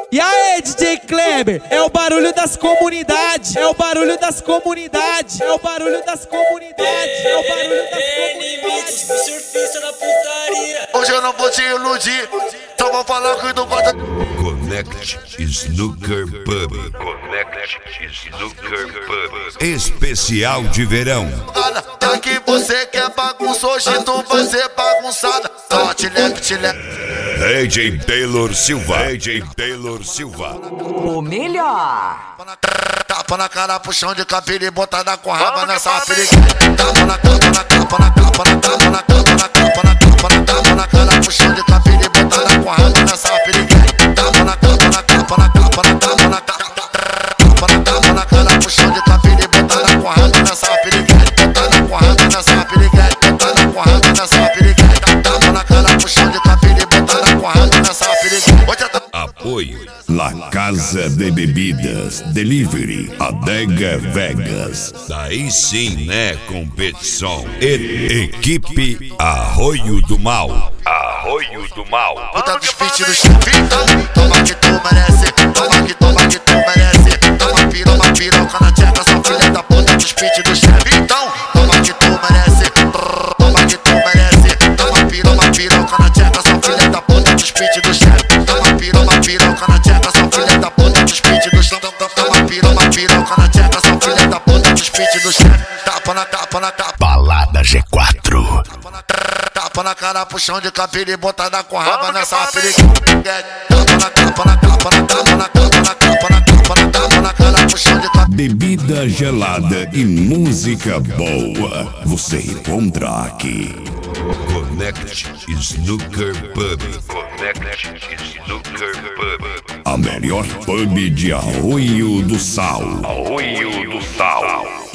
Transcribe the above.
E aí, DJ Kleber, é o barulho das comunidades, é o barulho das comunidades, é o barulho das comunidades, é o barulho das comunidades. Surfista na putaria. Hoje eu não vou te iludir, só vou falar que não gosta. Connect Snooker Pub. Connect Snooker Pub. Especial de verão. Já que você quer bagunça, hoje tu vai ser bagunçada. Só te leque. AJ Taylor Silva. AJ Taylor Silva. O melhor. Tapa na cara, puxão de cabelo e botada com raba nessa periquita. Tapa na cara, puxão de cabelo e botada com raba nessa periquita. Tapa na cara, puxão de cabelo e botada com raba nessa periquita. Botada com raba nessa periquita. Botada com raba nessa periquita. Tapa na cara, puxão de cabelo e botada com raba nessa periquita. Apoio La Casa de Bebidas Delivery Adega Vegas. Daí sim, né, competição. Equipe Arroio do Mal. Arroio do Mal. Puta dos pit do chefitão. Toma que tu merece. Toma que tu merece. Toma piroca na tcheca, sua filha da puta dos pit do chefitão. Toma que tu merece. Toma que tu merece. Toma piroca na tcheca, sua filha da puta dos pit do chefe. Toma piroca na tcheca, sua filha da puta dos pit do chefe. Toma piroca na tcheca, sua filha da puta dos pit do chefe. Tapa na capa. Balada G4. Tapa na cara, puxão de cabelo e botada com raba nessa periquita. Tapa na cara, puxão de cabelo. Bebida gelada e música boa. Você encontra aqui. Connect Snooker Pub. Connect Snooker Pub. A melhor pub de Arroio do Sal. Arroio do Sal.